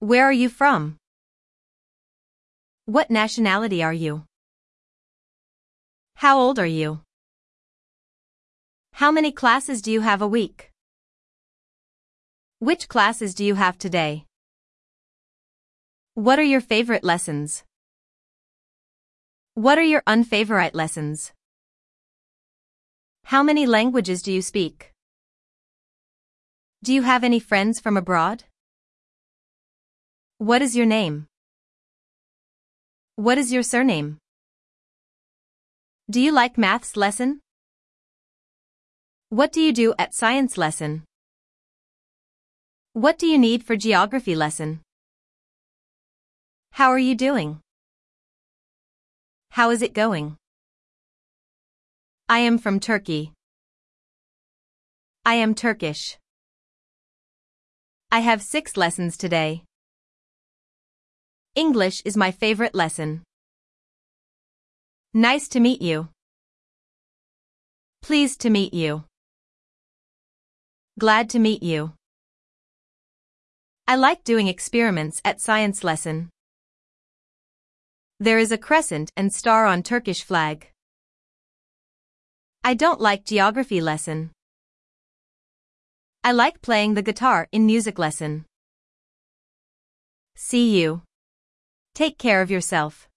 Where are you from? What nationality are you? How old are you? How many classes do you have a week? Which classes do you have today? What are your favorite lessons? What are your unfavorite lessons? How many languages do you speak? Do you have any friends from abroad? What is your name? What is your surname? Do you like maths lesson? What do you do at science lesson? What do you need for geography lesson? How are you doing? How is it going? I am from Turkey. I am Turkish. I have 6 lessons today. English is my favorite lesson. Nice to meet you. Pleased to meet you. Glad to meet you. I like doing experiments at science lesson. There is a crescent and star on Turkish flag. I don't like geography lesson. I like playing the guitar in music lesson. See you. Take care of yourself.